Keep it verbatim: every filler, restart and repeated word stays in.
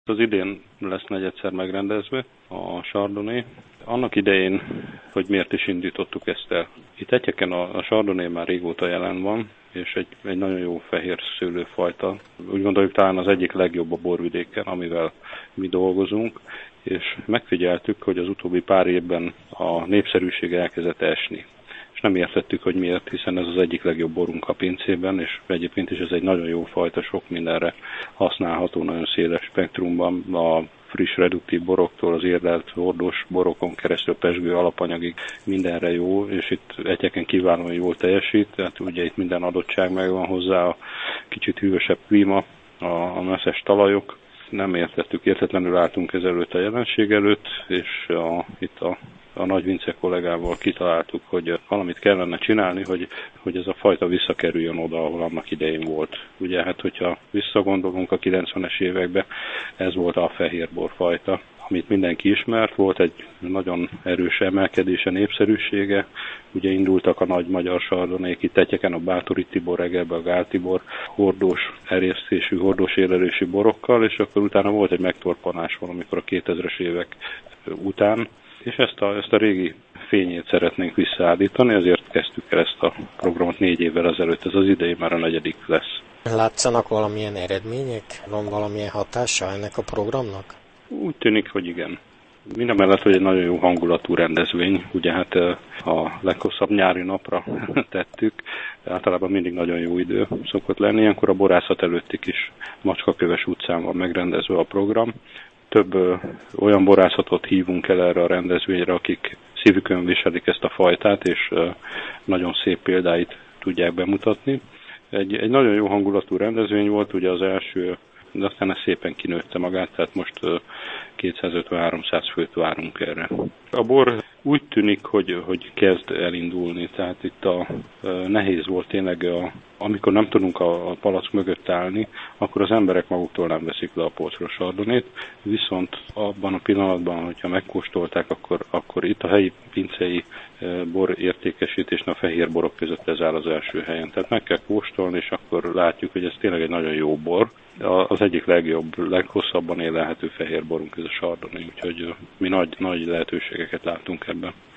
Az idén lesz negyedszer megrendezve a Chardonnay. Annak idején, hogy miért is indítottuk ezt el. Itt Etyeken a, a Chardonnay már régóta jelen van, és egy, egy nagyon jó fehér szőlőfajta. Úgy gondoljuk, talán az egyik legjobb a borvidéken, amivel mi dolgozunk, és megfigyeltük, hogy az utóbbi pár évben a népszerűsége elkezdett esni. És nem értettük, hogy miért, hiszen ez az egyik legjobb borunk a pincében, és egyébként is ez egy nagyon jó fajta, sok mindenre használható, nagyon széles spektrumban, a friss reduktív boroktól az érdelt hordós borokon keresztül pezsgő alapanyagig mindenre jó, és itt Etyeken kiválóan jól teljesít, tehát ugye itt minden adottság megvan hozzá, a kicsit hűvösebb klíma, a, a messzes talajok. Nem értettük, értetlenül álltunk ezelőtt a jelenség előtt, és a, itt a a Nagy Vince kollégával kitaláltuk, hogy valamit kellene csinálni, hogy, hogy ez a fajta visszakerüljön oda, ahol annak idején volt. Ugye, hát hogyha visszagondolunk a kilencvenes évekbe, ez volt a fehérborfajta, amit mindenki ismert, volt egy nagyon erős emelkedése, népszerűsége. Ugye indultak a nagy magyar Chardonnayk, itt Etyeken a Bátori Tibor, Egerbe a Gál Tibor, hordós erésztésű, hordós érlelésű borokkal, és akkor utána volt egy megtorpanás valamikor a kétezres évek után, és ezt a, ezt a régi fényét szeretnénk visszaállítani, ezért kezdtük el ezt a programot négy évvel ezelőtt, ez az idei már a negyedik lesz. Látszanak valamilyen eredmények? Van valamilyen hatása ennek a programnak? Úgy tűnik, hogy igen. Mindamellett, hogy egy nagyon jó hangulatú rendezvény, ugye hát a leghosszabb nyári napra tettük, általában mindig nagyon jó idő szokott lenni, ilyenkor a borászat előtti kis Macskaköves utcán van megrendezve a program. Több ö, olyan borászatot hívunk el erre a rendezvényre, akik szívükön viselik ezt a fajtát, és ö, nagyon szép példáit tudják bemutatni. Egy, egy nagyon jó hangulatú rendezvény volt, ugye az első, de aztán ez szépen kinőtte magát, tehát most ö, kétszázötven-háromszáz főt várunk erre. A bor úgy tűnik, hogy, hogy kezd elindulni, tehát itt a, ö, nehéz volt tényleg, a, amikor nem tudunk a, a palack mögött állni, akkor az emberek maguktól nem veszik le a polcról Chardonnayt, viszont abban a pillanatban, hogyha megkóstolták, akkor, akkor itt a helyi pincei bor értékesítésnek a fehér borok között ez áll az első helyen. Tehát meg kell kóstolni, és akkor látjuk, hogy ez tényleg egy nagyon jó bor. Az egyik legjobb, leghosszabban élelhető fehér borunk ez a Chardonnay, úgyhogy mi nagy, nagy lehetőségeket látunk ebben.